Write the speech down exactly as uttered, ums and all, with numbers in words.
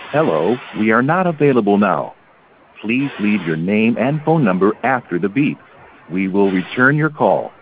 Hello, we are not available now. Please leave your name and phone number after the beep. We will return your call.